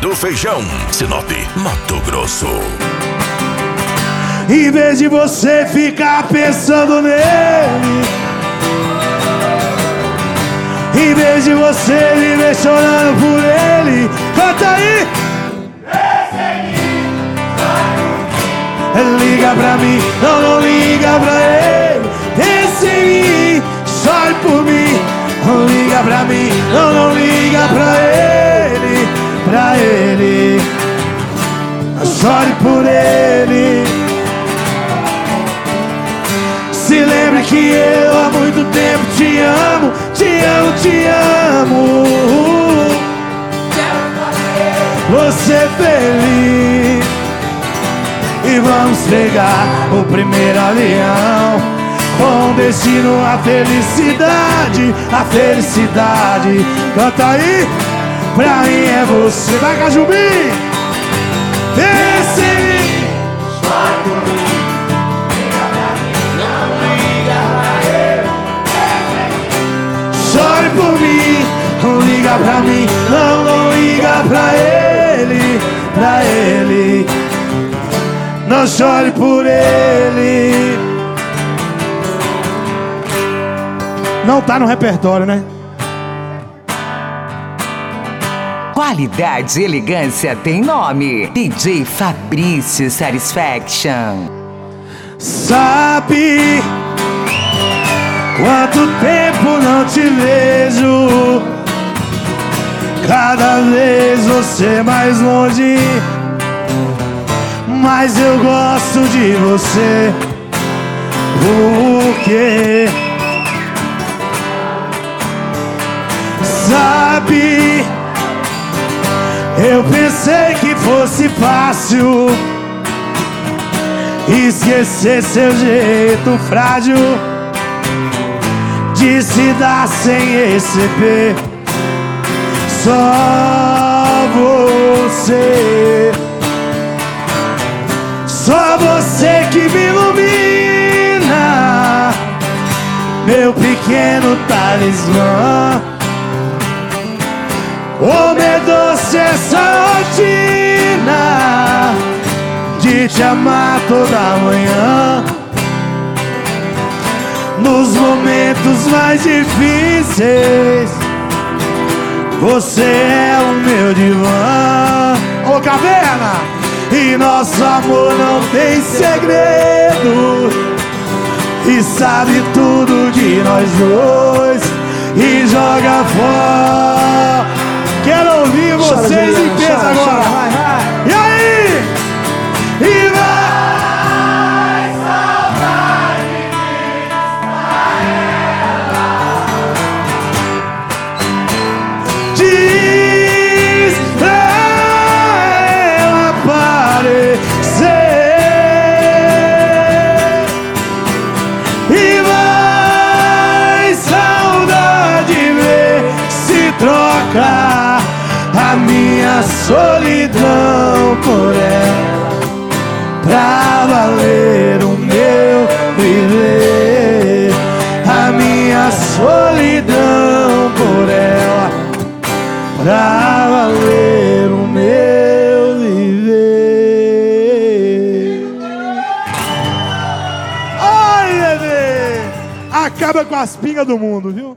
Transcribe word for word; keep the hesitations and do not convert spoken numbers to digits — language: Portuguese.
do Feijão, Sinop, Mato Grosso. Em vez de você ficar pensando nele, em vez de você viver chorando por ele, canta aí! Liga pra mim, não, não liga pra ele. Pense em mim, chore por mim. Não liga pra mim, não, não liga pra ele. Pra ele, chore por ele. Se lembre que eu há muito tempo te amo, te amo, te amo. Você feliz. E vamos pegar o primeiro avião com destino à felicidade, a felicidade. Canta aí, pra mim é você. Vai, Cajubim! Pense em mim, chore por mim. Liga pra mim, não liga pra ele. Chore por mim, não liga pra mim, não, não liga pra ele, pra ele. Não chore por ele. Não tá no repertório, né? Qualidade e elegância tem nome. D J Fabrício Satisfaction. Sabe quanto tempo não te vejo? Cada vez você mais longe. Mas eu gosto de você, porque sabe, eu pensei que fosse fácil esquecer seu jeito frágil de se dar sem receber. Só você, só você que me ilumina, meu pequeno talismã. Oh, me doce essa rotina de te amar toda manhã. Nos momentos mais difíceis, você é o meu divã. Ô, Caverna! E nosso amor não tem segredo, e sabe tudo de nós dois, e joga fora. Quero ouvir vocês em peso agora. Vai, vai. E aí? E vai saudade de diz pra ela aparecer. E vai saudade ver se trocar a minha solidão por ela, pra valer o meu viver. A minha solidão por ela, pra valer o meu viver. Ai, bebê! Acaba com as pingas do mundo, viu?